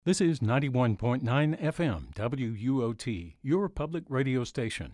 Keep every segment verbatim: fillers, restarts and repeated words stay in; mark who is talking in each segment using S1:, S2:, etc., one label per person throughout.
S1: This is ninety-one point nine F M W U O T, your public radio station.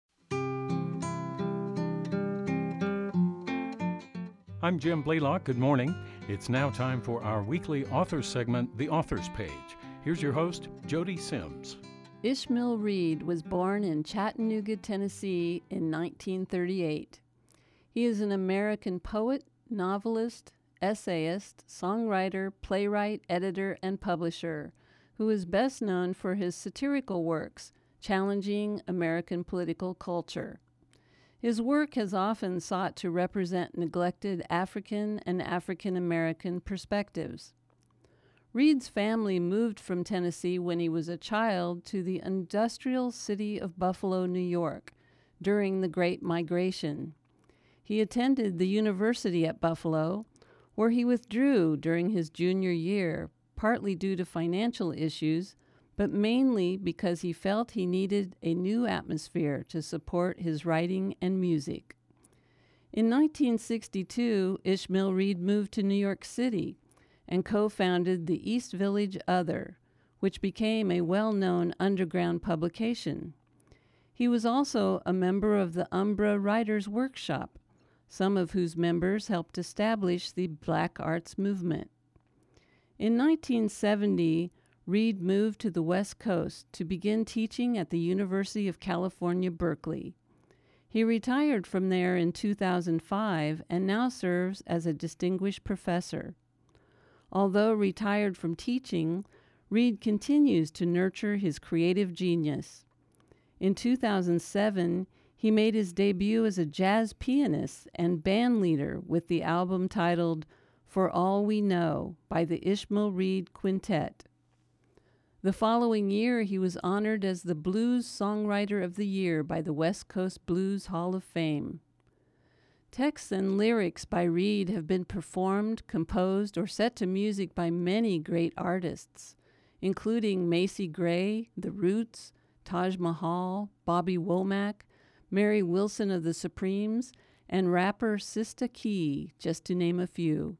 S1: I'm Jim Blaylock. Good morning. It's now time for our weekly authors segment, The Authors Page. Here's your host, Jody Sims.
S2: Ishmael Reed was born in Chattanooga, Tennessee in nineteen thirty-eight. He is an American poet, novelist, essayist, songwriter, playwright, editor, and publisher, who is best known for his satirical works, challenging American political culture. His work has often sought to represent neglected African and African American perspectives. Reed's family moved from Tennessee when he was a child to the industrial city of Buffalo, New York, during the Great Migration. He attended the University at Buffalo, where he withdrew during his junior year, partly due to financial issues, but mainly because he felt he needed a new atmosphere to support his writing and music. In nineteen sixty-two, Ishmael Reed moved to New York City and co-founded the East Village Other, which became a well-known underground publication. He was also a member of the Umbra Writers Workshop, some of whose members helped establish the Black Arts Movement. In nineteen seventy, Reed moved to the West Coast to begin teaching at the University of California, Berkeley. He retired from there in two thousand five and now serves as a distinguished professor. Although retired from teaching, Reed continues to nurture his creative genius. In two thousand seven, he made his debut as a jazz pianist and band leader with the album titled For All We Know by the Ishmael Reed Quintet. The following year, he was honored as the Blues Songwriter of the Year by the West Coast Blues Hall of Fame. Texts and lyrics by Reed have been performed, composed, or set to music by many great artists, including Macy Gray, The Roots, Taj Mahal, Bobby Womack, Mary Wilson of the Supremes, and rapper Sista Key, just to name a few.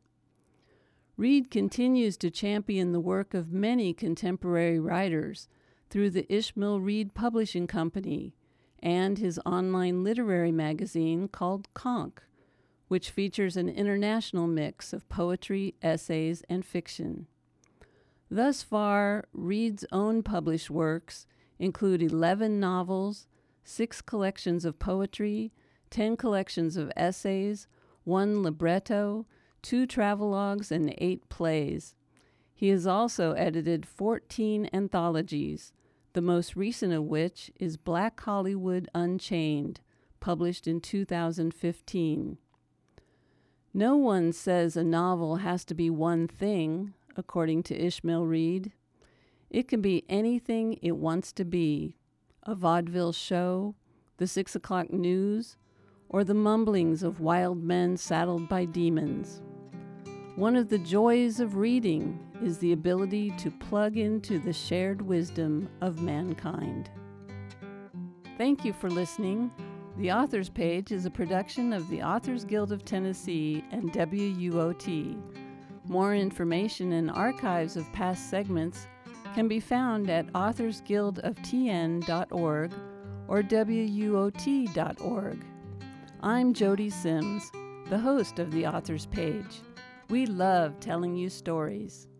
S2: Reed continues to champion the work of many contemporary writers through the Ishmael Reed Publishing Company and his online literary magazine called Conch, which features an international mix of poetry, essays, and fiction. Thus far, Reed's own published works include eleven novels, six collections of poetry, ten collections of essays, one libretto, two travelogues, and eight plays. He has also edited fourteen anthologies, the most recent of which is Black Hollywood Unchained, published in two thousand fifteen. No one says a novel has to be one thing, according to Ishmael Reed. It can be anything it wants to be. A vaudeville show, the six o'clock news, or the mumblings of wild men saddled by demons. One of the joys of reading is the ability to plug into the shared wisdom of mankind. Thank you for listening. The Authors Page is a production of the Authors Guild of Tennessee and W U O T. More information and archives of past segments can be found at authors guild of t n dot org or w u o t dot org. I'm Jody Sims, the host of The Authors Page. We love telling you stories.